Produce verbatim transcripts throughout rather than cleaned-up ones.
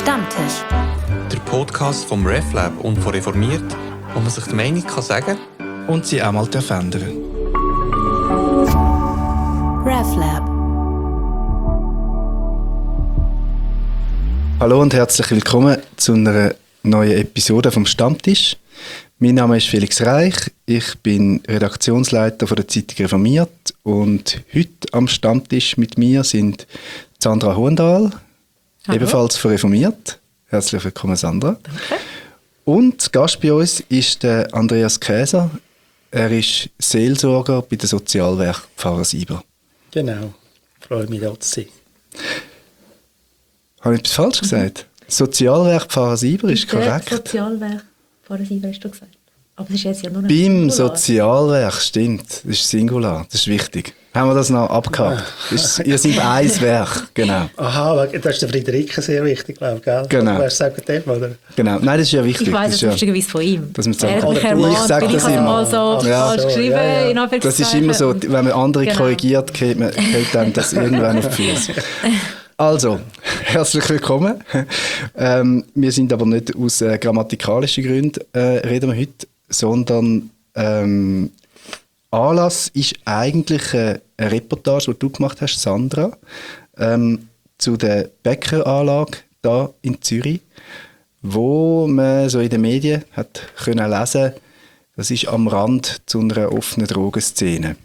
Stammtisch. Der Podcast vom RefLab und von Reformiert, wo man sich die Meinung kann sagen und sie auch mal ändern. RefLab. Hallo und herzlich willkommen zu einer neuen Episode vom Stammtisch. Mein Name ist Felix Reich, ich bin Redaktionsleiter von der Zeitung Reformiert und heute am Stammtisch mit mir sind Sandra Hohendahl, Hallo. Ebenfalls von Reformiert. Herzlich willkommen, Sandra. Danke. Und Gast bei uns ist der Andreas Käser. Er ist Seelsorger bei der Sozialwerk Pfarrer Sieber. Genau, freue mich, da zu sein. Habe ich etwas falsch gesagt? Mhm. Sozialwerk Pfarrer Sieber ist korrekt. Sozialwerk Pfarrer Sieber hast du gesagt. Aber es ist jetzt ja nur ein Beim Sozialwerk, stimmt. Das ist Singular, das ist wichtig. Haben wir das noch abgehakt? Das ist, ihr seid ein Werk, genau. Aha, das ist der Friederike sehr wichtig, glaube ich, gell? Genau. Weißt du, sagen dem, oder? Genau, nein, das ist ja wichtig. Ich weiss es ja, lustigerweise von ihm. Dass man er hat mich ermahnt, ich sage das immer. mal so ja. falsch so, geschrieben, ja, ja. in Anführungszeichen. Das ist immer so, wenn man andere Genau. korrigiert, geht man geht einem das irgendwann auf die Füße. Also, herzlich willkommen. Ähm, wir sind aber nicht aus äh, grammatikalischen Gründen äh, reden wir heute, sondern ähm, Anlass ist eigentlich äh, eine Reportage, die du gemacht hast, Sandra, ähm, zu der Bäckeranlage da in Zürich, wo man so in den Medien hat können lesen, das ist am Rand zu einer offenen Drogenszene.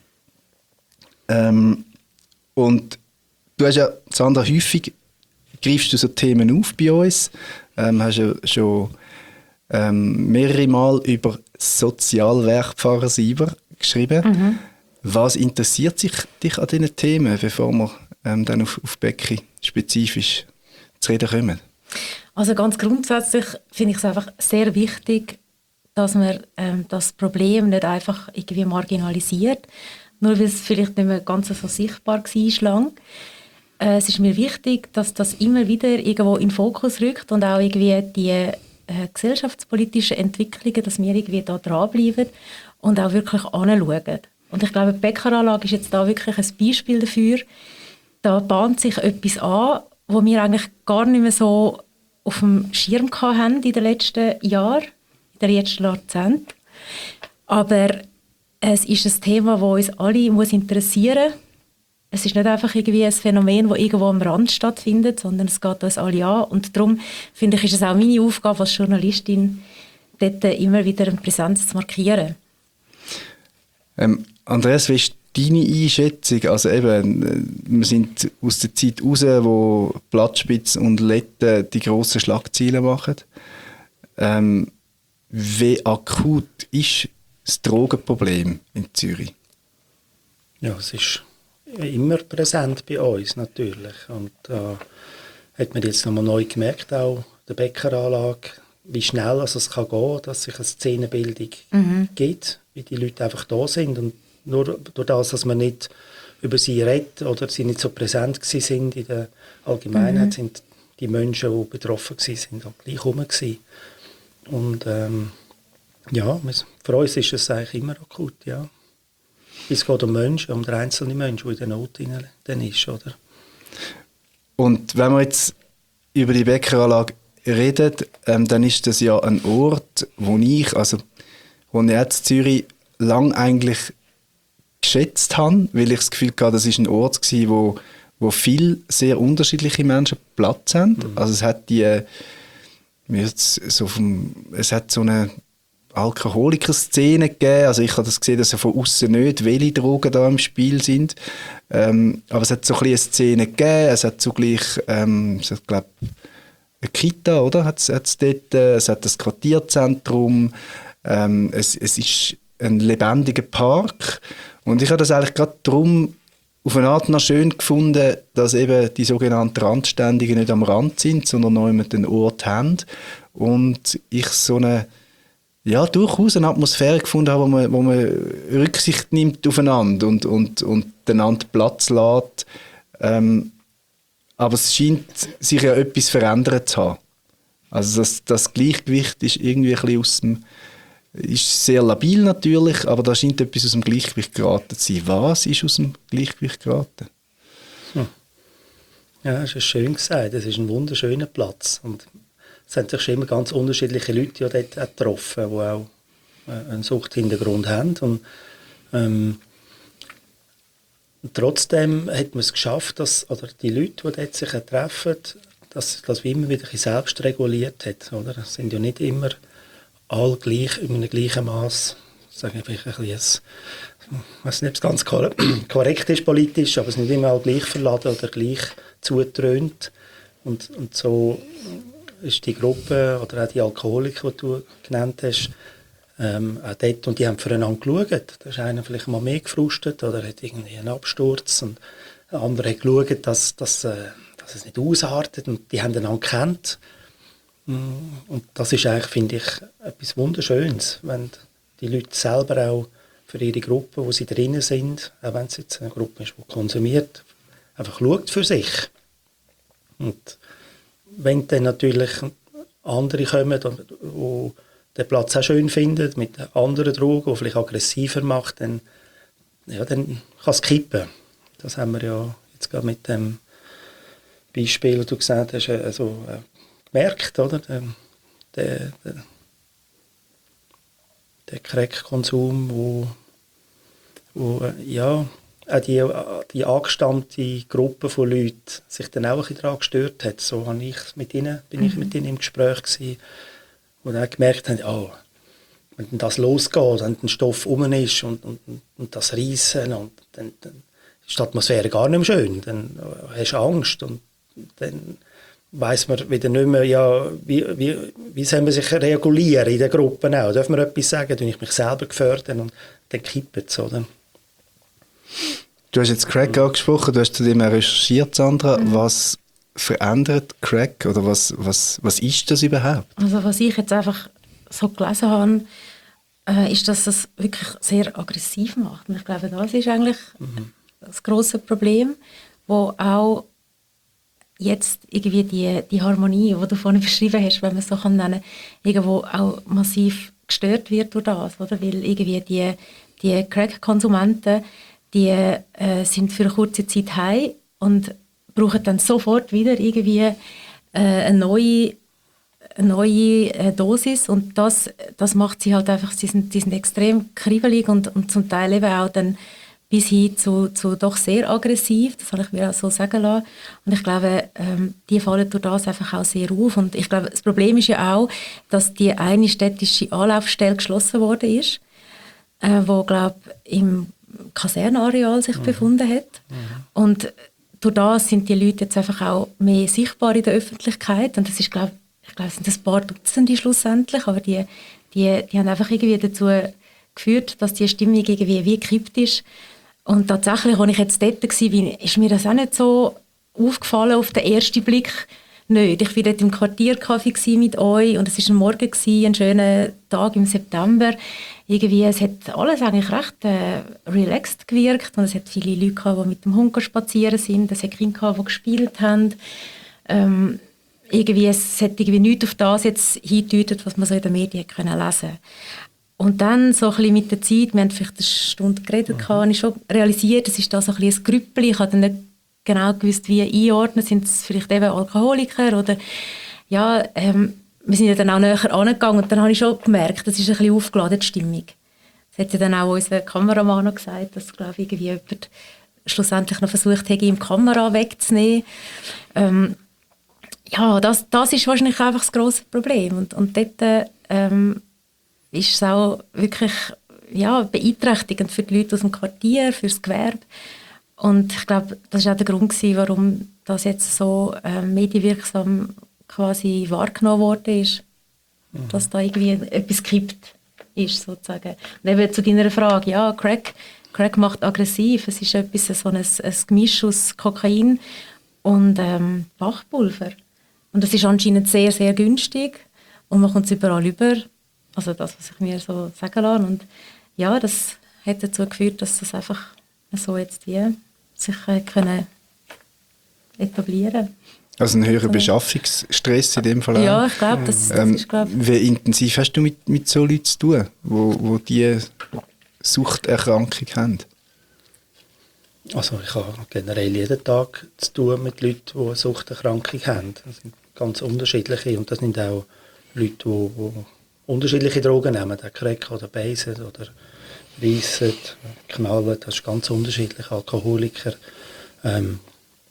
Ähm, und du hast ja, Sandra, häufig greifst du so Themen auf bei uns, ähm, hast ja schon ähm, mehrere Mal über Sozialwerk Pfarrer Sieber geschrieben. Mhm. Was interessiert sich dich an diesen Themen, bevor wir ähm, dann auf, auf Becky spezifisch zu reden kommen? Also ganz grundsätzlich finde ich es einfach sehr wichtig, dass man ähm, das Problem nicht einfach irgendwie marginalisiert, nur weil es vielleicht nicht mehr ganz so sichtbar war lang. Äh, es ist mir wichtig, dass das immer wieder irgendwo in den Fokus rückt und auch irgendwie die äh, gesellschaftspolitischen Entwicklungen, dass wir irgendwie da dranbleiben und auch wirklich anschauen. Und ich glaube, die Bäckeranlage ist jetzt da wirklich ein Beispiel dafür. Da bahnt sich etwas an, wo wir eigentlich gar nicht mehr so auf dem Schirm hatten in den letzten Jahren, in den letzten Jahrzehnten. Aber es ist ein Thema, das uns alle muss interessieren muss. Es ist nicht einfach irgendwie ein Phänomen, das irgendwo am Rand stattfindet, sondern es geht uns alle an. Und darum finde ich, ist es auch meine Aufgabe als Journalistin, dort immer wieder eine Präsenz zu markieren. Ähm, Andreas, wie ist deine Einschätzung? Also eben, wir sind aus der Zeit raus, wo Blattspitz und Letten die grossen Schlagzeilen machen. Ähm, wie akut ist das Drogenproblem in Zürich? Ja, es ist immer präsent bei uns natürlich. Und da äh, hat man jetzt nochmal neu gemerkt, auch der Bäckeranlage, wie schnell also es kann gehen, dass sich eine Szenenbildung mhm. gibt, wie die Leute einfach da sind. Und nur durch das, dass man nicht über sie redet oder sie nicht so präsent sind in der Allgemeinheit, mhm. sind die Menschen, die betroffen waren, auch gleich herum gewesen. Und ähm, ja, für uns ist es eigentlich immer akut, ja. Es geht um Menschen, um den einzelnen Menschen, der in der Not dann ist, oder? Und wenn wir jetzt über die Bäckeranlage reden, ähm, dann ist das ja ein Ort, wo ich, also wo ich jetzt Zürich lang eigentlich geschätzt habe, weil ich das Gefühl hatte, das ist ein Ort gewesen, wo, wo viele sehr unterschiedliche Menschen Platz haben. Mhm. Also es hat die, äh, so vom, es hat so eine Alkoholiker-Szene gegeben. Also ich habe das gesehen, dass ja von außen nicht welche Drogen da im Spiel sind. Ähm, aber es hat so ein bisschen eine Szene gegeben. Es hat zugleich, ähm, es hat, glaub, eine Kita, oder? Hat's, hat's dort, äh, es hat das Quartierzentrum. Ähm, es, es ist ein lebendiger Park. Und ich habe das eigentlich gerade darum auf eine Art noch schön gefunden, dass eben die sogenannten Randständigen nicht am Rand sind, sondern noch immer den Ort haben. Und ich so eine ja, durchaus eine Atmosphäre gefunden habe, wo man, wo man Rücksicht nimmt aufeinander und, und, und einander Platz lässt. Ähm, aber es scheint sich ja etwas verändert zu haben. Also das, das Gleichgewicht ist irgendwie ein bisschen aus dem, ist sehr labil natürlich, aber da scheint etwas aus dem Gleichgewicht geraten zu sein. Was ist aus dem Gleichgewicht geraten? Hm. Ja, das ist schön gesagt. Es ist ein wunderschöner Platz. Und es sind sich schon immer ganz unterschiedliche Leute die dort auch getroffen, die auch äh, einen Suchthintergrund haben. Und, ähm, und trotzdem hat man es geschafft, dass oder die Leute, die dort sich treffen, dass das wie immer wieder ein bisschen selbst reguliert hat. Oder? Es sind ja nicht immer alle gleich, in einem gleichen Maß, sagen wir vielleicht ein bisschen, ich weiß nicht, ob es ganz korrekt ist politisch, aber es ist nicht immer alle gleich verladen oder gleich zutrönt. Und, und so ist die Gruppe oder auch die Alkoholiker, die du genannt hast, ähm, auch dort, und die haben füreinander geschaut. Da ist einer vielleicht mal mehr gefrustet oder hat irgendwie einen Absturz und der andere hat geschaut, dass, dass, äh, dass es nicht ausartet, und die haben einander gekannt. Und das ist eigentlich, finde ich, etwas Wunderschönes, wenn die Leute selber auch für ihre Gruppe, wo sie drinnen sind, auch wenn es jetzt eine Gruppe ist, die konsumiert, einfach schaut für sich. Und wenn dann natürlich andere kommen, die den Platz auch schön finden, mit anderen Drogen, die vielleicht aggressiver macht, dann, ja, dann kann es kippen. Das haben wir ja jetzt gerade mit dem Beispiel, das du gesagt hast, also, äh, gemerkt, oder? Der, der, der, der Crack-Konsum, wo, wo ja, auch die, die angestammte Gruppe von Leuten sich dann auch ein bisschen daran gestört hat. So habe ich mit ihnen, bin mhm. ich mit ihnen im Gespräch gewesen, wo dann gemerkt haben, oh, wenn das losgeht, wenn der Stoff rum ist und, und, und das Reissen, und dann, dann ist die Atmosphäre gar nicht mehr schön. Dann hast du Angst und dann weiss man wieder nicht mehr, ja, wie, wie, wie soll man sich regulieren in den Gruppen auch. Darf man etwas sagen, tue ich mich selber gefördern und dann kippt es, oder? Du hast jetzt Crack mhm. angesprochen, du hast zu dem auch recherchiert, Sandra. Mhm. Was verändert Crack oder was, was, was ist das überhaupt? Also was ich jetzt einfach so gelesen habe, äh, ist, dass es wirklich sehr aggressiv macht. Und ich glaube, das ist eigentlich mhm. das grosse Problem, wo auch jetzt irgendwie die, die Harmonie, die du vorhin beschrieben hast, wenn man es so kann nennen, irgendwo auch massiv gestört wird durch das, oder? Weil irgendwie die, die Crack-Konsumenten, die äh, sind für eine kurze Zeit heim und brauchen dann sofort wieder irgendwie äh, eine neue, eine neue äh, Dosis, und das, das macht sie halt einfach, sie sind, die sind extrem kribbelig und, und zum Teil eben auch dann bis hin zu, zu doch sehr aggressiv, das habe ich mir auch so sagen lassen. Und ich glaube, ähm, die fallen durch das einfach auch sehr auf. Und ich glaube, das Problem ist ja auch, dass die eine städtische Anlaufstelle geschlossen worden ist, äh, wo, glaube ich, im Kasernenareal sich mhm. befunden hat. Mhm. Und durch das sind die Leute jetzt einfach auch mehr sichtbar in der Öffentlichkeit. Und das ist, glaube ich, glaube, es sind ein paar Dutzende schlussendlich, aber die, die, die haben einfach irgendwie dazu geführt, dass die Stimmung irgendwie wie gekippt ist. Und tatsächlich, als ich jetzt dort war, ist mir das auch nicht so aufgefallen auf den ersten Blick. Nicht. Ich war dort im Quartiercafé mit euch und es war ein Morgen, ein schöner Tag im September. Irgendwie, es hat alles eigentlich recht äh, relaxed gewirkt und es hat viele Leute gehabt, die mit dem Hund spazieren sind. Es hat Kinder gehabt, die gespielt haben. Ähm, irgendwie, es hat irgendwie nichts auf das jetzt hingedeutet, was man so in den Medien können lesen konnte. Und dann so ein bisschen mit der Zeit, wir haben vielleicht eine Stunde geredet, mhm. habe ich schon realisiert, es ist da so ein bisschen ein Grüppel. Ich habe dann nicht genau gewusst, wie einordnen. Sind es vielleicht eben Alkoholiker oder ja, ähm, wir sind ja dann auch näher angegangen und dann habe ich schon gemerkt, das ist ein bisschen aufgeladen, die Stimmung. Das hat ja dann auch unser Kameramann noch gesagt, dass, glaube ich, irgendwie jemand schlussendlich noch versucht hätte, ihm die Kamera wegzunehmen. Ähm, ja, das, das ist wahrscheinlich einfach das grosse Problem. Und, und dort ähm, ist es auch wirklich ja, beeinträchtigend für die Leute aus dem Quartier, für das Gewerbe. Und ich glaube, das war auch der Grund, warum das jetzt so äh, medienwirksam quasi wahrgenommen worden ist, mhm. dass da irgendwie etwas gekippt ist, sozusagen. Und eben zu deiner Frage, ja, Crack, Crack macht aggressiv. Es ist etwas, so ein, ein Gemisch aus Kokain und ähm, Bachpulver. Und es ist anscheinend sehr, sehr günstig und man kommt es überall über. Also das, was ich mir so sagen lasse. Und ja, das hat dazu geführt, dass das einfach so jetzt wie sich äh, können etablieren. Also ein höherer Beschaffungsstress in dem Fall auch. Ja, ich glaube, das, das ähm, ist... Glaub... Wie intensiv hast du mit, mit so Leuten zu tun, wo, wo die Suchterkrankung haben? Also ich habe generell jeden Tag zu tun mit Leuten, die eine Suchterkrankung haben. Das sind ganz unterschiedliche und das sind auch Leute, die, die unterschiedliche Drogen nehmen, auch Crack oder Beißen oder Reissen, Knallen, das ist ganz unterschiedlich, Alkoholiker. Ähm,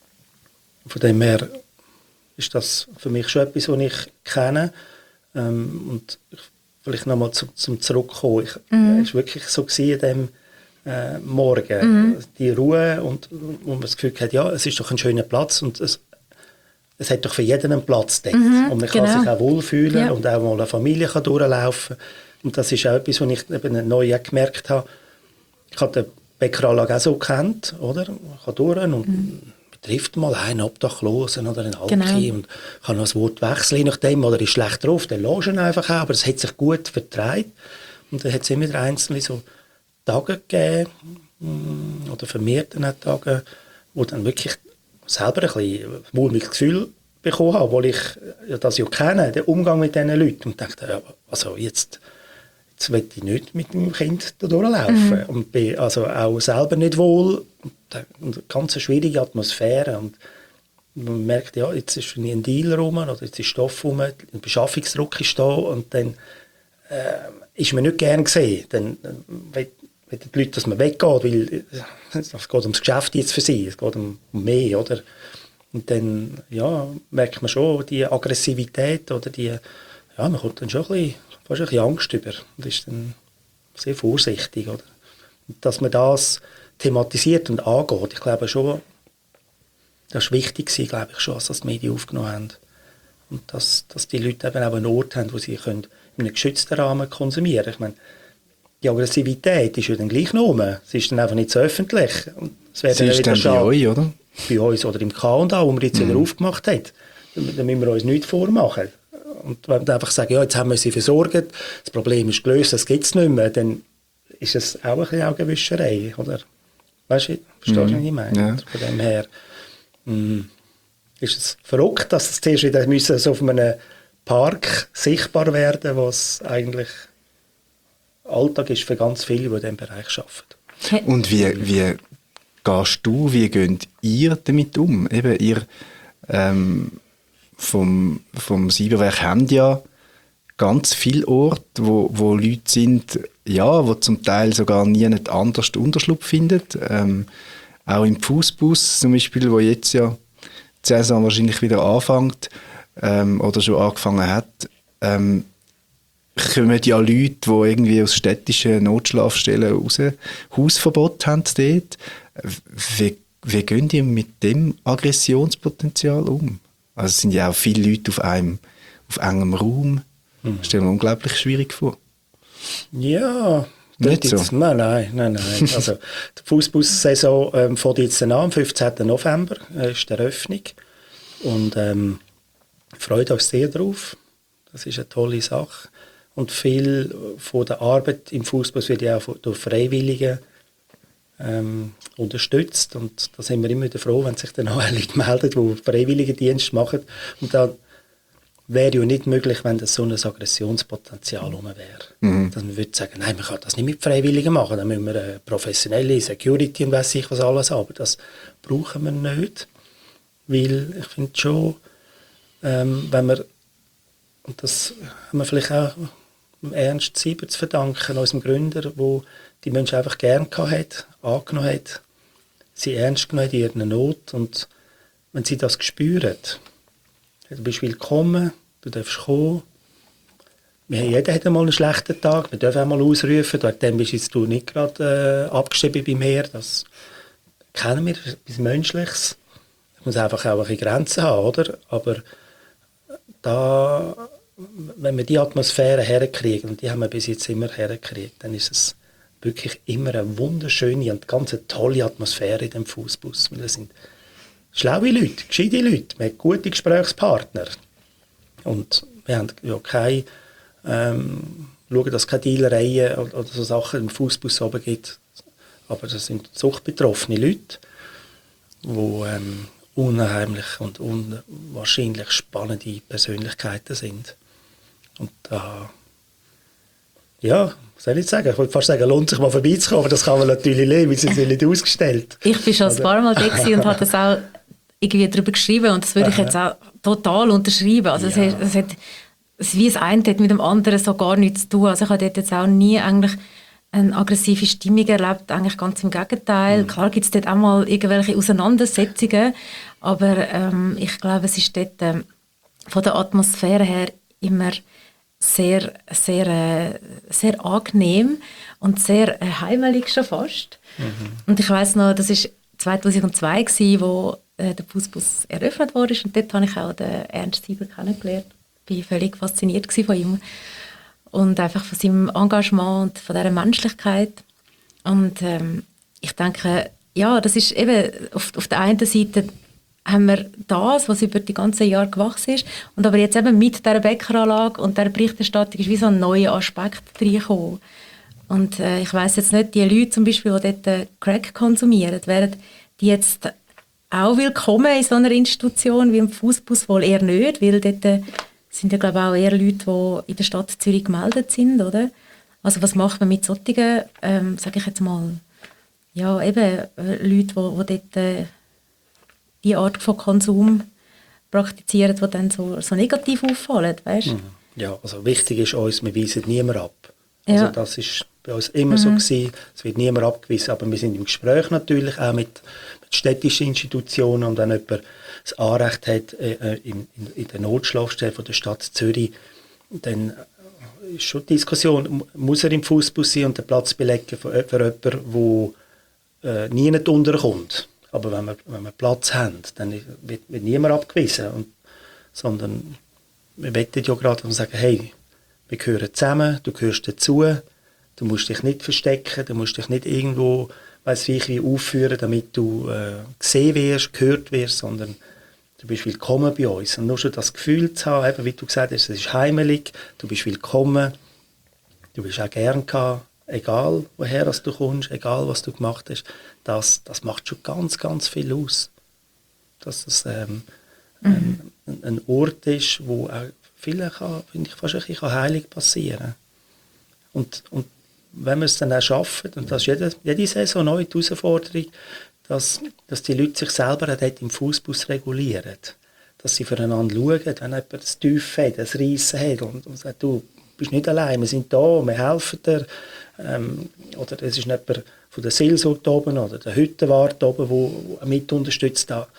von dem her ist das für mich schon etwas, was ich kenne. Ähm, und ich, vielleicht nochmal zum, zum Zurückkommen. Es mhm. war wirklich so gewesen, an dem äh, Morgen, mhm. die Ruhe und wo man das Gefühl hat, ja, es ist doch ein schöner Platz und es, es hat doch für jeden einen Platz dort. Mhm, und man kann genau. sich auch wohlfühlen ja. und auch mal eine Familie kann durchlaufen. Und das ist auch etwas, was ich eben neu gemerkt habe. Ich habe den Bäckeranlage auch so gekannt, oder? Ich kann durch und mhm. trifft mal einen Obdachlosen oder einen Alki genau. und kann noch das Wort wechseln, je nachdem, oder ist schlecht drauf, dann lässt ihn einfach auch, aber es hat sich gut vertreibt. Und dann hat es immer wieder einzelne so Tage gegeben, oder vermehrte Tage, wo dann wirklich selber ein bisschen ein mulmiges Gefühl bekommen habe, obwohl ich das ja kenne, den Umgang mit diesen Leuten. Und dachte, ja, also jetzt, jetzt will ich nicht mit dem Kind da durchlaufen. Mhm. Und bin also auch selber nicht wohl. Und eine ganz schwierige Atmosphäre. Und man merkt, ja, jetzt ist ein Deal rum, oder jetzt ist Stoff rum, ein Beschaffungsdruck ist da. Und dann äh, ist man nicht gern gesehen. Dann äh, will die Leute, dass man weggeht, weil es geht ums Geschäft jetzt für sie, es geht um mehr, oder? Und dann, ja, merkt man schon die Aggressivität oder die, ja, man kommt dann schon ein bisschen, fast ein bisschen Angst über und ist dann sehr vorsichtig, oder? Und dass man das thematisiert und angeht, ich glaube schon, das ist wichtig gewesen, glaube ich schon, dass das die Medien aufgenommen haben. Und dass, dass die Leute eben auch einen Ort haben, wo sie können in einem geschützten Rahmen konsumieren können. Ich meine, die Aggressivität ist ja dann gleich nur. Sie ist dann einfach nicht so öffentlich. Und es Sie ist dann bei euch, oder? Bei uns oder im K und A, wo wir jetzt mhm. wieder aufgemacht haben. Da müssen wir uns nichts vormachen. Und wenn wir einfach sagen, ja, jetzt haben wir sie versorgt, das Problem ist gelöst, das gibt es nicht mehr, dann ist es auch ein bisschen Augenwischerei, oder? Weißt du, verstehst du, mhm. was ich meine? Ja. Von dem her mh, ist es verrückt, dass es zuerst wieder müssen, so auf einem Park sichtbar werden, was eigentlich Alltag ist für ganz viele, die in diesem Bereich arbeiten. Und wie, wie gehst du, wie geht ihr damit um? Eben, ihr ähm, vom, vom Cyberwerk habt ja ganz viele Orte, wo, wo Leute sind, ja, wo zum Teil sogar nie nicht anders Unterschlupf finden. Ähm, auch im Fußbus zum Beispiel, wo jetzt ja die Saison wahrscheinlich wieder anfängt ähm, oder schon angefangen hat, ähm, kommen ja Leute, die irgendwie aus städtischen Notschlafstellen raus Hausverbot haben dort. Wie, wie gehen die mit dem Aggressionspotenzial um? Also es sind ja auch viele Leute auf einem auf engem Raum. Mhm. Das stelle mir unglaublich schwierig vor. Ja, nicht so? Jetzt, nein, nein, nein, nein. Also die Fußball-Saison ähm, fängt jetzt an, am fünfzehnten November äh, ist die Eröffnung. Und ähm, ich freue mich sehr drauf. Das ist eine tolle Sache. Und viel von der Arbeit im Fußball wird ja auch durch Freiwillige ähm, unterstützt. Und da sind wir immer wieder froh, wenn sich dann auch Leute melden, die Freiwilligendienst machen. Und dann wäre ja nicht möglich, wenn das so ein Aggressionspotenzial rum wäre. Mhm. Dann würde ich sagen, nein, man kann das nicht mit Freiwilligen machen. Dann müssen wir eine professionelle Security und weiss ich was alles haben. Aber das brauchen wir nicht. Weil ich finde schon, ähm, wenn wir, und das haben wir vielleicht auch Ernst Sieber zu verdanken, unserem Gründer, der die Menschen einfach gerne hat, angenommen hat, sie ernst genommen hat in ihrer Not. Und wenn sie das spüren, du bist willkommen, du darfst kommen. Wir haben, jeder hat einmal einen schlechten Tag, wir dürfen einmal ausrufen, dann bist jetzt du nicht gerade äh, abgeschrieben bei mir. Das kennen wir, etwas Menschliches. Es muss einfach auch ein bisschen Grenzen haben, oder? Aber da, wenn wir die Atmosphäre herkriegen, und die haben wir bis jetzt immer hergekriegt, dann ist es wirklich immer eine wunderschöne und ganz tolle Atmosphäre in dem Fußbus. Wir sind schlaue Leute, gescheite Leute, wir haben gute Gesprächspartner. Und wir haben ja keine, ähm, schauen, dass es keine Dealereien oder, oder so Sachen im Fußbus oben gibt. Aber das sind suchtbetroffene Leute, die ähm, unheimlich und unwahrscheinlich spannende Persönlichkeiten sind. Und da ja, was soll ich sagen? Ich wollte fast sagen, lohnt sich mal vorbeizukommen, aber das kann man natürlich nicht, weil sie sind nicht ausgestellt. Ich bin schon ein paar Mal da und habe das auch irgendwie darüber geschrieben und das würde ich jetzt auch total unterschreiben. Also Ja. es, hat, es hat es, wie das eine hat mit dem anderen so gar nichts zu tun. Also ich habe dort jetzt auch nie eigentlich eine aggressive Stimmung erlebt, eigentlich ganz im Gegenteil. Mhm. Klar gibt es dort auch mal irgendwelche Auseinandersetzungen, aber ähm, ich glaube, es ist dort ähm, von der Atmosphäre her immer sehr, sehr, äh, sehr angenehm und sehr äh, heimelig schon fast. Mhm. Und ich weiss noch, das war zweitausendzwei gewesen, wo äh, der Fußbus eröffnet wurde und dort habe ich auch den Ernst Sieber kennengelernt. Ich war völlig fasziniert von ihm und einfach von seinem Engagement und von dieser Menschlichkeit. Und ähm, ich denke, ja, das ist eben auf, auf der einen Seite haben wir das, was über die ganzen Jahre gewachsen ist. Und aber jetzt eben mit dieser Bäckeranlage und dieser Berichterstattung ist wie so ein neuer Aspekt reingekommen. Und äh, ich weiss jetzt nicht, die Leute zum Beispiel, die dort äh, Crack konsumieren, wären die jetzt auch willkommen in so einer Institution wie im Fußbus wohl eher nicht, weil dort äh, sind ja glaube ich auch eher Leute, die in der Stadt Zürich gemeldet sind, oder? Also was macht man mit solchen, ähm, sage ich jetzt mal, ja eben äh, Leute, die, die dort äh, die Art von Konsum praktizieren, die dann so, so negativ auffallen, weißt? Mhm. Ja, also wichtig ist uns, wir weisen niemanden ab. Also Ja. das ist bei uns immer Mhm. so gewesen, es wird niemand abgewiesen, aber wir sind im Gespräch natürlich auch mit, mit städtischen Institutionen und wenn jemand das Anrecht hat äh, in, in, in der Notschlafstelle von der Stadt Zürich, dann ist schon die Diskussion, muss er im Fußbus sein und den Platz belegen für, für jemanden, der äh, nie nicht unterkommt. Aber wenn wir, wenn wir Platz haben, dann wird, wird niemand abgewiesen. Und, sondern wir wollen ja gerade dass wir sagen, hey, wir gehören zusammen, du gehörst dazu, du musst dich nicht verstecken, du musst dich nicht irgendwo, weiss ich, wie aufführen, damit du äh, gesehen wirst, gehört wirst, sondern du bist willkommen bei uns. Und nur schon das Gefühl zu haben, eben, wie du gesagt hast, es ist heimelig, du bist willkommen, du bist auch gern gehabt, egal woher du kommst, egal was du gemacht hast, das, das macht schon ganz, ganz viel aus. Dass es ähm, mhm. ein, ein Ort ist, wo auch viele kann, finde ich, fast ein bisschen heilig passieren kann. Und, und wenn wir es dann auch schaffen, und das ist jede, jede Saison neu die Herausforderung, dass, dass die Leute sich selber dort im Fußbus regulieren. Dass sie füreinander schauen, wenn jemand das Tief hat, das Reissen hat und, und sagt, du bist nicht allein, wir sind da, wir helfen dir. Ähm, oder es ist jemand von der Seelsorge da oben oder der Hüttenwart da oben, der mit unterstützt. Da.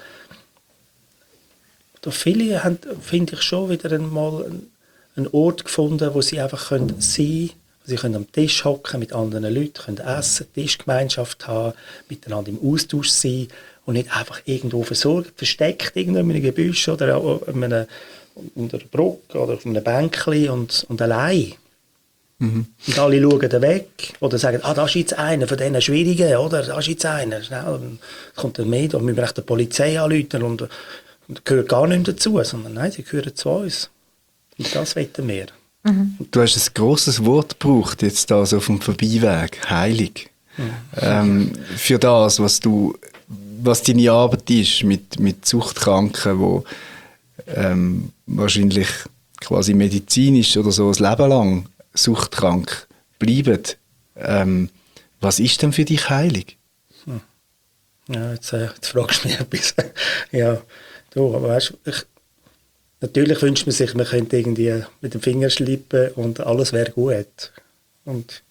Da viele haben, finde ich, schon wieder einmal einen, einen Ort gefunden, wo sie einfach können sein können, wo sie können am Tisch hocken mit anderen Leuten, können essen, Tischgemeinschaft haben, miteinander im Austausch sein und nicht einfach irgendwo versorgt, versteckt irgendwo in einem Gebüsch oder an einer, unter einer Brücke oder auf einem Bänkchen und, und allein. Mhm. Und alle schauen da weg oder sagen, ah, das ist jetzt einer von diesen Schwierigen, oder? Das ist jetzt einer. Schnell, dann kommt dann mehr, da müssen wir echt die Polizei anrufen und, und gehört gar nicht mehr dazu, sondern nein, sie gehören zu uns. Und das wollen wir. Mhm. Du hast ein grosses Wort gebraucht, jetzt da so auf dem Vorbeiweg, heilig. Mhm. Ähm, für das, was du, was deine Arbeit ist mit, mit Suchtkranken, wo ähm, wahrscheinlich quasi medizinisch oder so ein Leben lang suchtkrank bleiben. Ähm, was ist denn für dich heilig? Hm. Ja, jetzt, äh, jetzt fragst du mich etwas. Ja, du, aber weißt, ich, natürlich wünscht man sich, man könnte irgendwie mit dem Finger schlippen und alles wäre gut. Und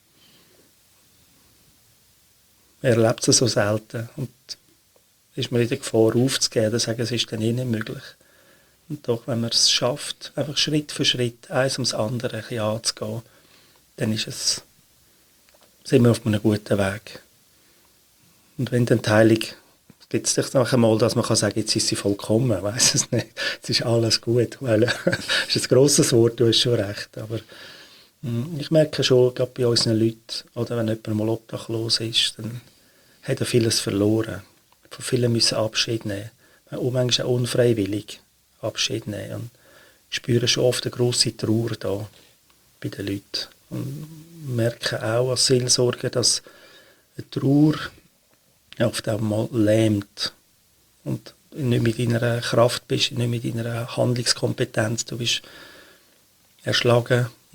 man erlebt es so selten. Und ist man in der Gefahr aufzugeben, zu sagen, es ist dann eh nicht möglich. Und doch, wenn man es schafft, einfach Schritt für Schritt, eins ums andere ein bisschen anzugehen, dann ist es, sind wir auf einem guten Weg. Und wenn dann die Heilung, gibt es sich noch einmal, dass man kann sagen, jetzt ist sie vollkommen, ich weiss es nicht, jetzt ist alles gut, weil das ist ein grosses Wort, du hast schon recht, aber mh, ich merke schon, gerade bei unseren Leuten, oder wenn jemand mal obdachlos ist, dann hat er vieles verloren. Von vielen müssen Abschied nehmen, auch manchmal auch unfreiwillig Abschied nehmen. Und ich spüre schon oft eine grosse Trauer da bei den Leuten. Und merke auch als Seelsorger, dass eine Trauer oft auch mal lähmt. Und nicht mit deiner Kraft bist, nicht mit deiner Handlungskompetenz. Du bist erschlagen und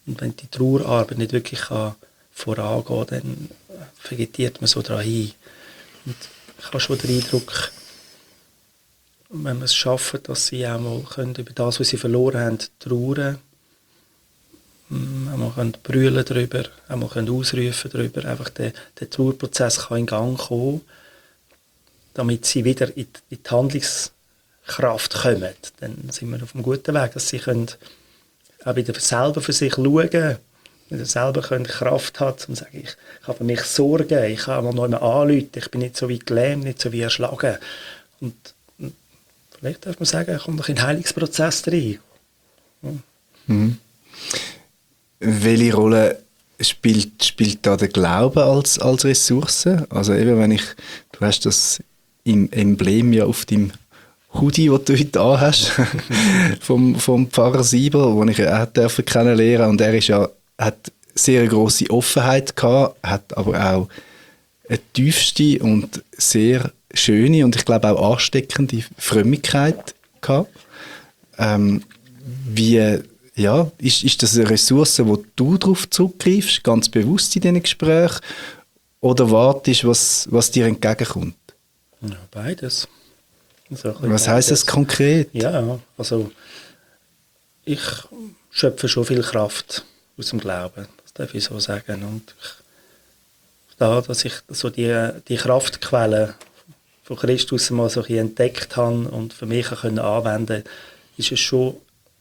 Und wenn die Trauerarbeit nicht wirklich kann vorangehen kann, dann vegetiert man so daran hin. Und ich habe schon den Eindruck, wenn wir es schaffen, dass sie auch mal können über das, was sie verloren haben, trauern, einmal können brüllen darüber, einmal können ausrufen darüber, einfach der, der Trauerprozess kann in Gang kommen, damit sie wieder in die, in die Handlungskraft kommen. Dann sind wir auf einem guten Weg, dass sie können auch wieder selber für sich schauen, wieder selber können Kraft haben, um zu sagen, ich, ich habe für mich Sorgen, ich kann mal noch einmal anrufen, ich bin nicht so wie gelähmt, nicht so wie erschlagen. Und vielleicht darf man sagen, er kommt noch in den Heilungsprozess rein. Ja. Mhm. Welche Rolle spielt, spielt da der Glaube als, als Ressource? Also eben, wenn ich, du hast das im Emblem ja auf deinem Hoodie, den du heute anhast, vom, vom Pfarrer Sieber, den ich ja auch kennenlernen durfte. Und er ist ja, hat sehr eine grosse Offenheit gehabt, hat aber auch eine tiefste und sehr schöne und ich glaube auch ansteckende Frömmigkeit gehabt. Ähm, wie, ja, ist, ist das eine Ressource, wo du darauf zurückgreifst, ganz bewusst in diesen Gesprächen, oder wartest, was, was dir entgegenkommt? Ja, beides. Also was heisst das konkret? Ja, also ich schöpfe schon viel Kraft aus dem Glauben, das darf ich so sagen. Und ich, da, dass ich so die, die Kraftquelle von Christus mal so ein bisschen entdeckt habe und für mich auch anwenden konnte, ist es schon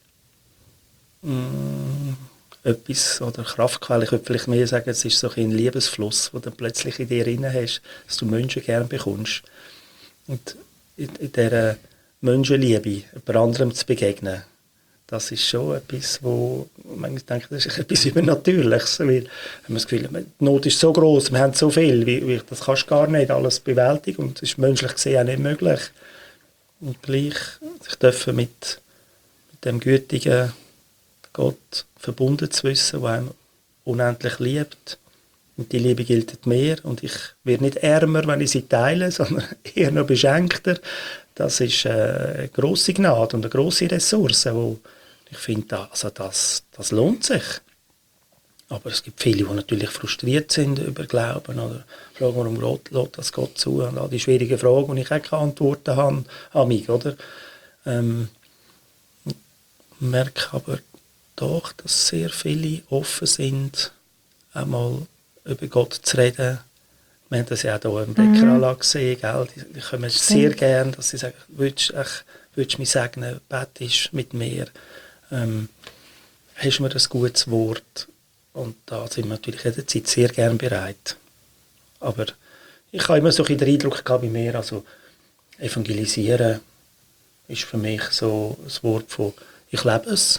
mh, etwas, oder Kraftquelle, ich würde vielleicht mehr sagen, es ist so ein Liebesfluss, den du plötzlich in dir drin hast, dass du Menschen gerne bekommst. Und in, in dieser Menschenliebe, jemand anderem zu begegnen, das ist schon etwas, wo man denkt, das ist etwas Übernatürliches. Weil man das Gefühl, die Not ist so groß, wir haben so viel, wie, wie, das kannst du gar nicht alles bewältigen und das ist menschlich gesehen auch nicht möglich. Und gleich sich dürfen mit, mit dem gütigen Gott verbunden zu wissen, der einem unendlich liebt. Und die Liebe gilt mehr und ich werde nicht ärmer, wenn ich sie teile, sondern eher noch beschenkter. Das ist eine grosse Gnade und eine grosse Ressource, wo ich finde, also das, das lohnt sich. Aber es gibt viele, die natürlich frustriert sind über Glauben oder fragen, warum Gott lässt das Gott zu und all die schwierigen Fragen, die ich auch keine Antworten habe an mich, oder? Ähm, ich merke aber doch, dass sehr viele offen sind, einmal über Gott zu reden. Wir haben das ja auch hier im Bäckeranlage gesehen, gell? Die, die kommen sehr gerne, dass sie sagen, willst du mich segnen, betest mit mir, ähm, hast du mir ein gutes Wort? Und da sind wir natürlich jederzeit sehr gerne bereit. Aber ich habe immer so ein den Eindruck gehabt bei mir, also evangelisieren ist für mich so ein Wort von, ich lebe es.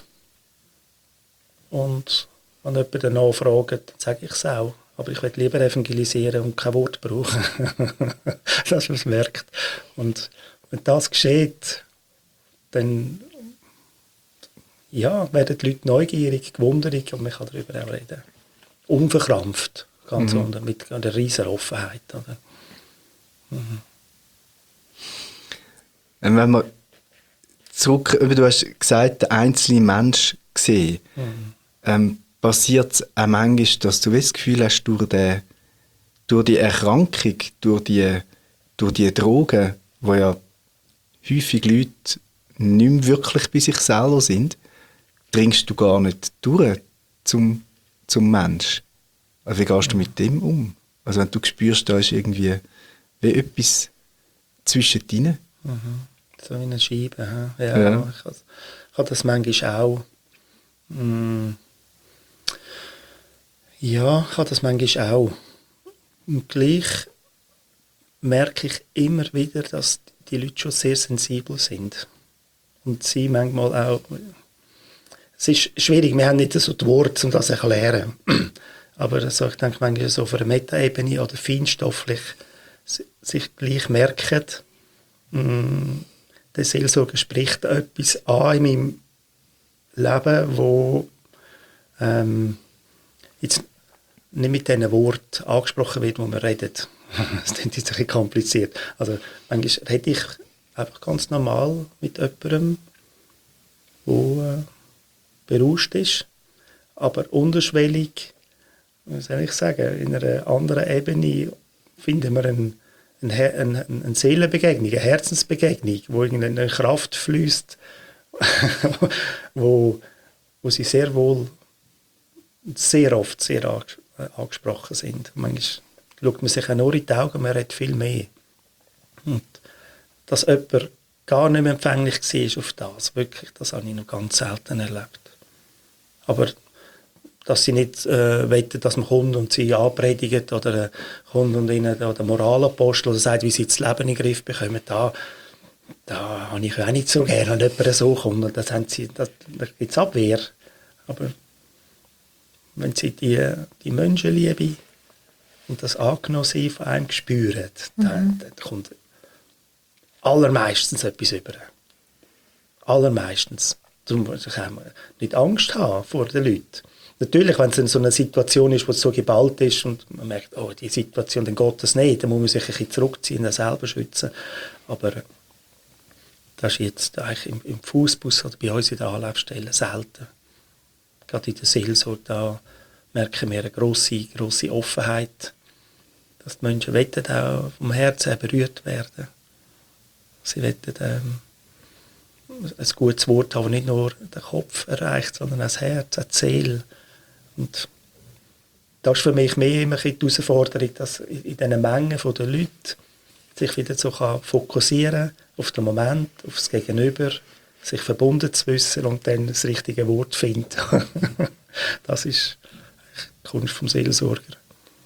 Und wenn jemand danach fragt, dann sage ich es auch. Aber ich will lieber evangelisieren und kein Wort brauchen. Dass man es merkt. Und wenn das geschieht, dann ja, werden die Leute neugierig, gewunderig und man kann darüber auch reden. Unverkrampft, ganz mhm. unter, mit einer riesen Offenheit. Oder? Mhm. Wenn wir zurück, du hast gesagt, der einzelne Mensch gesehen, mhm. ähm, passiert es auch manchmal, dass du das Gefühl hast, durch die, durch die Erkrankung, durch die, durch die Drogen, wo ja häufig Leute nicht mehr wirklich bei sich selber sind, dringst du gar nicht durch zum, zum Mensch. Also wie gehst du mit dem um? Also wenn du spürst, da ist irgendwie wie etwas zwischendrin. Mhm. So wie eine Scheibe. Ja, ja. Ich, habe, ich habe das manchmal auch. Mh, ja, ich habe das manchmal auch. Und gleich merke ich immer wieder, dass die Leute schon sehr sensibel sind. Und sie manchmal auch... Es ist schwierig, wir haben nicht so die Worte, um das zu erklären. Aber also ich denke manchmal so auf einer Metaebene oder feinstofflich sich gleich merken, mh, der Seelsorger spricht etwas an in meinem Leben, wo ähm, jetzt nicht mit diesen Worten angesprochen wird, wo wir reden. Das ist jetzt ein bisschen kompliziert. Also manchmal rede ich einfach ganz normal mit jemandem, der äh, berauscht ist, aber unterschwellig, wie soll ich sagen, in einer anderen Ebene finden wir eine, eine, eine, eine Seelenbegegnung, eine Herzensbegegnung, wo irgendeine Kraft fließt, wo, wo sie sehr wohl, sehr oft sehr angesprochen sind. Manchmal schaut man sich auch nur in die Augen, man redet viel mehr. Und dass jemand gar nicht mehr empfänglich war auf das, wirklich, das habe ich noch ganz selten erlebt. Aber dass sie nicht äh, wollen, dass man kommt und sie anpredigt oder äh, kommt und ihnen der Moralapostel oder sagt, wie sie das Leben in den Griff bekommen, da, da habe ich auch nicht so gerne, wenn jemand so kommt. Und das haben sie, das, da gibt es Abwehr. Aber wenn sie die, die Menschenliebe und das Angenommensein von einem spüren, mhm. dann, dann kommt allermeistens etwas über. Allermeistens. Darum haben wir nicht Angst haben vor den Leuten. Natürlich, wenn es in so einer Situation ist, wo es so geballt ist und man merkt, oh, die Situation, dann geht das nicht, dann muss man sich ein bisschen zurückziehen und selber schützen. Aber das ist jetzt eigentlich im, im Fußbus oder bei uns in der Anlaufstelle selten. Gerade in der Seelsorge, da merken wir eine grosse, grosse Offenheit, dass die Menschen wollen auch vom Herzen her berührt werden. Sie wollen ähm, ein gutes Wort haben, das nicht nur den Kopf erreicht, sondern auch das Herz, auch die Seele. Und das ist für mich mehr immer die Herausforderung, dass in diesen Mengen der Leute sich wieder so fokussieren kann auf den Moment, auf das Gegenüber, sich verbunden zu wissen und dann das richtige Wort finden. Das ist die Kunst vom Seelsorger.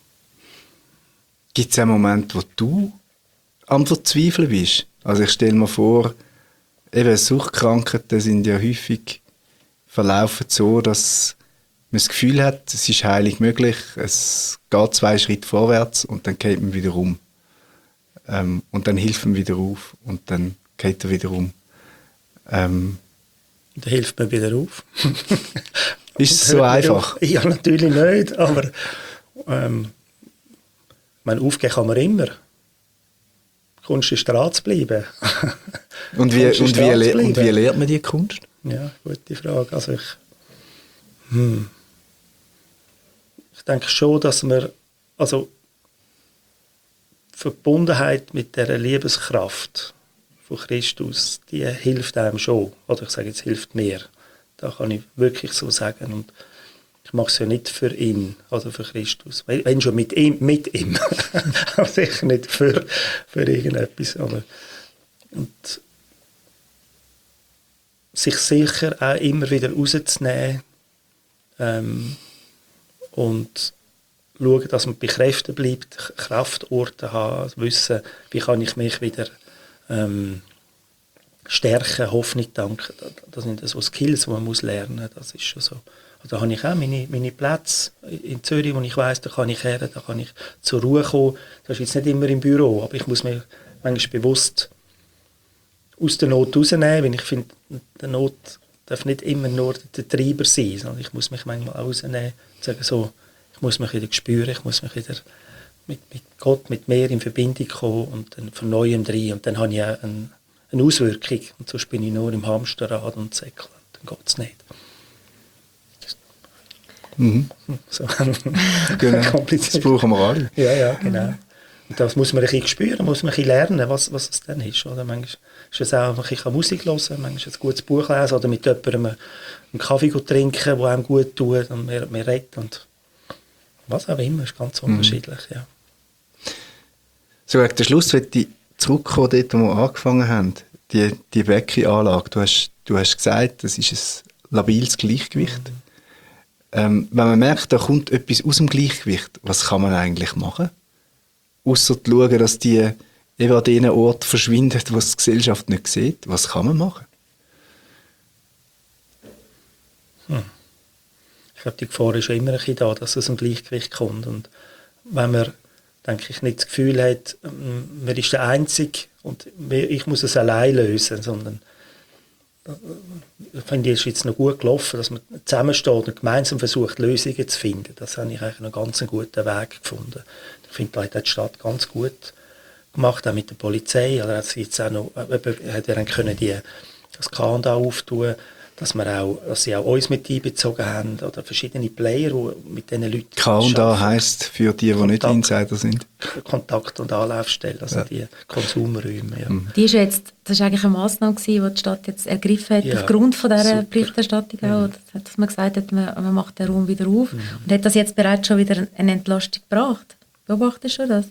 Gibt es einen Moment, wo du am Verzweifeln bist? Also ich stelle mir vor, eben Suchtkrankheiten sind ja häufig verlaufen so, dass man das Gefühl hat, es ist heilig möglich, es geht zwei Schritte vorwärts und dann geht man wieder um. Ähm, und dann hilft man wieder auf und dann geht er wieder um. Ähm, dann hilft man wieder auf. Ist es so einfach? Auf. Ja, natürlich nicht, aber ähm, man aufgeben kann man immer. Kunst ist dran zu bleiben. Und wie, und, wie le- und wie lernt man die Kunst? Ja, gute Frage. Also ich, hm. ich denke schon, dass man, also Verbundenheit mit der Liebeskraft von Christus, die hilft einem schon. Oder ich sage jetzt, hilft mir. Da kann ich wirklich so sagen. Und ich mache es ja nicht für ihn, also für Christus. Wenn schon mit ihm, mit ihm. Aber sicher nicht für, für irgendetwas. Aber, und sich sicher auch immer wieder rauszunehmen ähm, und schauen, dass man bei Kräften bleibt, Kraftorte haben, wissen, wie kann ich mich wieder ähm, stärken, Hoffnung tanken. Das sind so Skills, die man muss lernen muss. Das ist schon so. Da habe ich auch meine, meine Plätze in Zürich, wo ich weiss, da kann ich her, da kann ich zur Ruhe kommen. Das ist jetzt nicht immer im Büro, aber ich muss mir manchmal bewusst aus der Not rausnehmen, weil ich finde, der Not darf nicht immer nur der Treiber sein, sondern ich muss mich manchmal auch rausnehmen und sagen, so, ich muss mich wieder spüren, ich muss mich wieder mit, mit Gott, mit mir in Verbindung kommen und dann von Neuem rein. Und dann habe ich auch eine, eine Auswirkung. Und sonst bin ich nur im Hamsterrad und säckeln. Dann geht es nicht. Mhm. So. Genau. Das brauchen wir alle. Ja, ja, genau. Und das muss man ein bisschen spüren, muss man ein bisschen lernen, was, was es dann ist. Oder? Manchmal ist es auch, ich kann Musik hören, manchmal ein gutes Buch lesen oder mit jemandem einen Kaffee trinken, der einem gut tut und wir, wir reden. Und was auch immer, ist ganz unterschiedlich. Mhm. Ja. So, gegen den Schluss möchte ich zurückkommen, dort, wo wir angefangen haben. Die, die Becken-Anlage. Du hast, du hast gesagt, das ist ein labiles Gleichgewicht. Mhm. Ähm, wenn man merkt, da kommt etwas aus dem Gleichgewicht, was kann man eigentlich machen? Ausser zu schauen, dass die eben an den Orten verschwinden, wo es die Gesellschaft nicht sieht. Was kann man machen? Hm. Ich glaube, die Gefahr ist immer ein bisschen da, dass es aus dem Gleichgewicht kommt. Und wenn man, denke ich, nicht das Gefühl hat, man ist der Einzige und ich muss es allein lösen, sondern ich finde, es ist jetzt noch gut gelaufen, dass man zusammensteht und gemeinsam versucht, Lösungen zu finden. Das habe ich eigentlich einen ganz guten Weg gefunden. Ich finde, da hat die Stadt ganz gut gemacht, auch mit der Polizei. Oder hat sie jetzt auch noch, hat er können die, das Kahn da auftun, dass, wir auch, dass sie auch uns mit einbezogen haben oder verschiedene Player, die mit diesen Leuten K und A arbeiten. heisst für die, die nicht Kontakt. Insider sind. Kontakt- und Anlaufstellen, also Ja. die Konsumräume. Ja. Die ist jetzt, das war eigentlich eine Massnahme, gewesen, die die Stadt jetzt ergriffen hat, Ja, aufgrund von dieser super. Berichterstattung auch, dass- dass man gesagt hat, man, man macht den Raum wieder auf. Und hat das jetzt bereits schon wieder eine Entlastung gebracht? Beobachtest du das?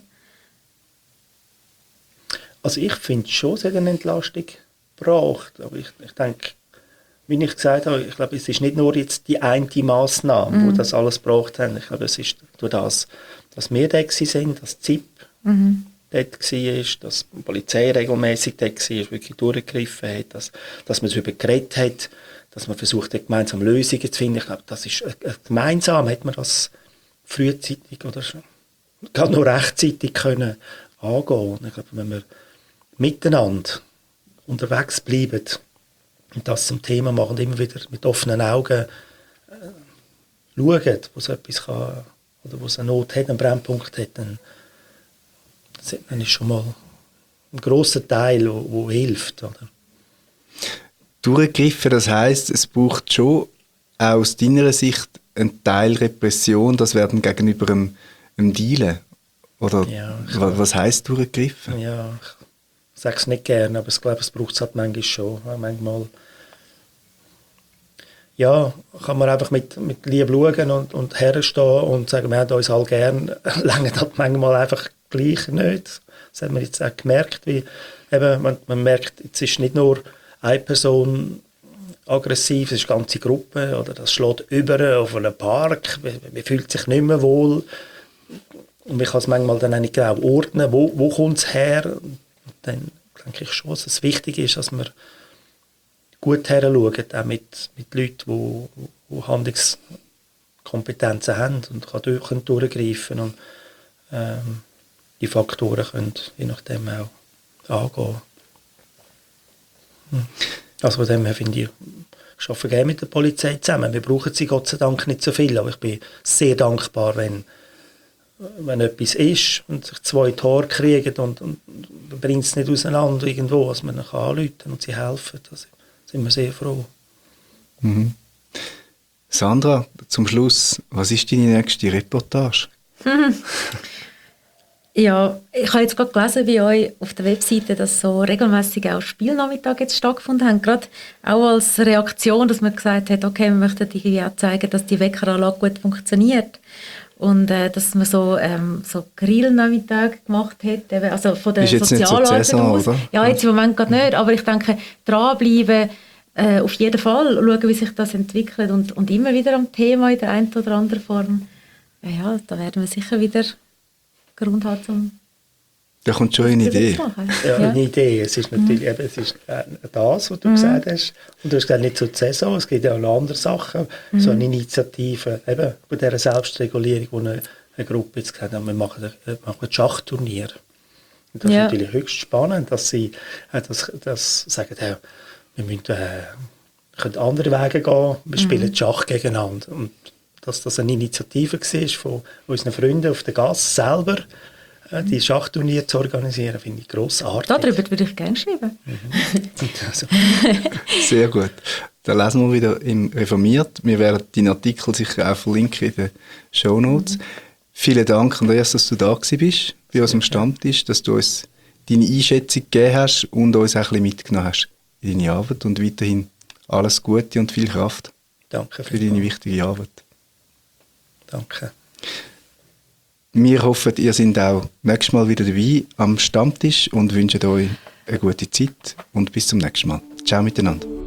Also ich finde schon, es hat eine Entlastung gebracht. Aber ich, ich denke, wie ich gesagt habe, ich glaube, es ist nicht nur jetzt die eine Massnahme, mhm. die das alles gebracht haben. Ich glaube, es ist durch das, dass wir da sind, dass die Z I P mhm. dort war, dass die Polizei regelmäßig dort war, wirklich durchgegriffen hat, dass, dass man darüber geredet hat, dass man versucht hat, gemeinsam Lösungen zu finden. Ich glaube, das ist, äh, gemeinsam hat man das frühzeitig oder schon, gerade noch rechtzeitig können angehen. Und ich glaube, wenn wir miteinander unterwegs bleiben und das zum Thema machen und immer wieder mit offenen Augen äh, schauen, wo es etwas kann, oder wo es eine Not hat, einen Brennpunkt hat, dann, dann ist schon mal ein grosser Teil, wo, wo hilft. Oder? Durchgriffen, das heisst, es braucht schon aus deiner Sicht einen Teil Repression, das werden gegenüber einem, einem Dealen. Oder Ja, was, was heisst durchgriffen? Ja, ich sage es nicht gerne, aber ich glaube, es braucht es halt manchmal schon. Ja, manchmal ja, kann man einfach mit, mit Liebe schauen und, und herstehen und sagen, wir haben uns alle gern, lange halt manchmal einfach gleich nicht. Das hat man jetzt auch gemerkt, wie eben, man, man merkt, jetzt ist nicht nur eine Person aggressiv, es ist eine ganze Gruppe, oder das schlägt über auf einen Park, man, man fühlt sich nicht mehr wohl. Und man kann es manchmal dann auch nicht genau ordnen, wo, wo kommt es her. Und dann denke ich schon, dass es wichtig ist, dass wir gut heranschauen, auch mit, mit Leuten, die, die Handlungskompetenzen haben und können, können durchgreifen und ähm, die Faktoren können je nachdem auch angehen. Hm. Also von dem her finde ich, ich arbeite gerne mit der Polizei zusammen. Wir brauchen sie Gott sei Dank nicht so viel, aber ich bin sehr dankbar, wenn wenn etwas ist und sich zwei Tore kriegen und, und, und bringt es nicht auseinander irgendwo, dass man dann anrufen kann und sie helfen. Da sind wir sehr froh. Mhm. Sandra, zum Schluss, was ist deine nächste Reportage? Ja, ich habe jetzt gerade gelesen bei euch auf der Webseite, dass so regelmäßig auch Spielnachmittage jetzt stattgefunden haben. Gerade auch als Reaktion, dass man gesagt hat, okay, wir möchten irgendwie auch zeigen, dass die Weckeranlage gut funktioniert. Und äh, dass man so, ähm, so Grillnachmittage gemacht hat, eben, also von der Ist jetzt nicht so die Sozialarbeit Saison, aus. oder? Ja, jetzt im Moment gerade nicht, aber ich denke, dranbleiben, äh, auf jeden Fall, schauen, wie sich das entwickelt und, und immer wieder am Thema in der einen oder anderen Form. Ja, da werden wir sicher wieder Grund haben, zum Da kommt schon eine Idee. Ja, eine Idee. Es ist natürlich eben, es ist äh, das, was du mhm. gesagt hast. Und du hast gesagt, nicht so die Saison, es gibt ja auch noch andere Sachen. Mhm. So eine Initiative, eben bei dieser Selbstregulierung, wo eine, eine Gruppe jetzt gesagt hat, wir machen, wir machen ein Schachturnier. Und das ja. ist natürlich höchst spannend, dass sie äh, das, das sagen, äh, wir müssen, äh, können andere Wege gehen, wir spielen mhm. Schach gegeneinander. Und dass das eine Initiative war von unseren Freunden auf der Gasse selber, die Schachturnier zu organisieren, finde ich grossartig. Darüber würde ich gerne schreiben. Mhm. Also. Sehr gut. Dann lesen wir wieder im Reformiert. Wir werden deinen Artikel sicher auch verlinken in den Shownotes. Mhm. Vielen Dank, Andreas, dass du da bist bei unserem Stammtisch, dass du uns deine Einschätzung gegeben hast und uns auch ein bisschen mitgenommen hast in deine Arbeit. Und weiterhin alles Gute und viel Kraft. Danke für deine wichtige Arbeit. Danke. Wir hoffen, ihr seid auch nächstes Mal wieder dabei am Stammtisch und wünschen euch eine gute Zeit und bis zum nächsten Mal. Ciao miteinander.